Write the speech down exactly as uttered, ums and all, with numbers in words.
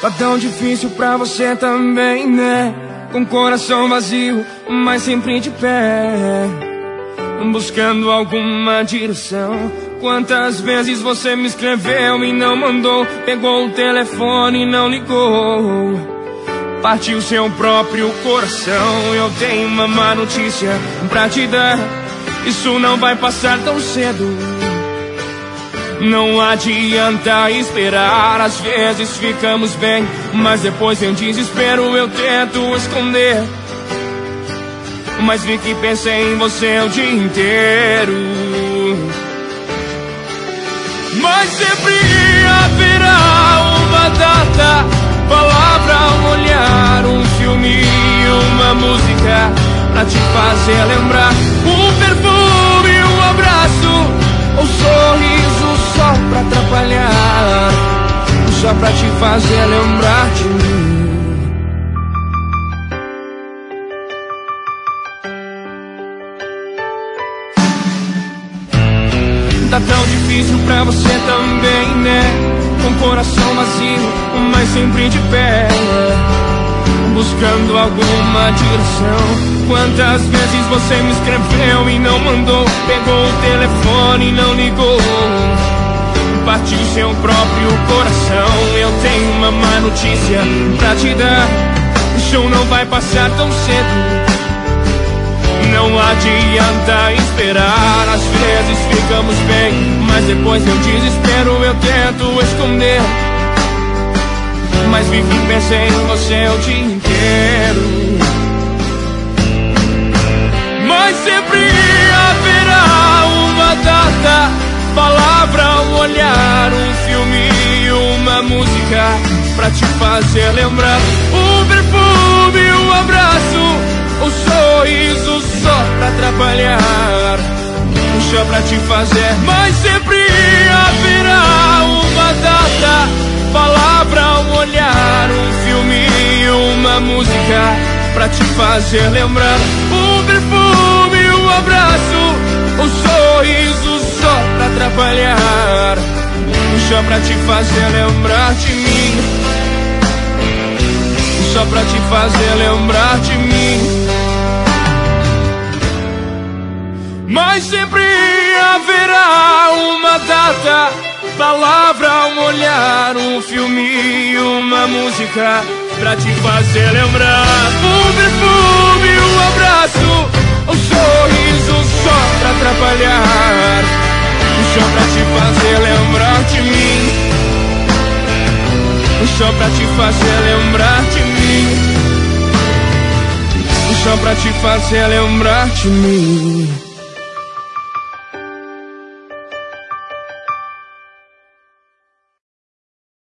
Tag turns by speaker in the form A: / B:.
A: Tá tão difícil pra você também, né? Com coração vazio, mas sempre de pé, buscando alguma direção. Quantas vezes você me escreveu e não mandou? Pegou o telefone e não ligou. Partiu seu próprio coração. Eu tenho uma má notícia pra te dar: isso não vai passar tão cedo. Não adianta esperar. Às vezes ficamos bem, mas depois em desespero eu tento esconder. Mas vi que pensei em você o dia inteiro. Mas sempre haverá uma data, palavra, um olhar, um filme e uma música pra te fazer lembrar. Um perfume, um abraço, um sorriso só pra atrapalhar, só pra te fazer lembrar de mim. Tá tão difícil pra você também, né? Com coração vazio, mas sempre de pé, buscando alguma direção. Quantas vezes você me escreveu e não mandou? Pegou o telefone e não ligou. Partiu seu próprio coração. Eu tenho uma má notícia pra te dar: o show não vai passar tão cedo. Não adianta esperar. Às vezes ficamos bem, mas depois em desespero eu tento esconder. Mas vivi e pensei em você o dia inteiro. Mas sempre haverá uma data, palavra, um olhar, um filme e uma música pra te fazer lembrar. Um perfume, um abraço, um sorriso só pra atrapalhar, só pra te fazer. Mas sempre haverá uma data, palavra, um olhar, um filme e uma música pra te fazer lembrar. Um perfume, um abraço, um sorriso só pra atrapalhar, só pra te fazer lembrar de mim, só pra te fazer lembrar de mim. Mas sempre haverá uma data, palavra, um olhar, um filme e uma música pra te fazer lembrar. Um perfume, um abraço, um sorriso só pra atrapalhar, só pra te fazer lembrar de mim, só pra te fazer lembrar de mim, só pra te fazer lembrar de mim.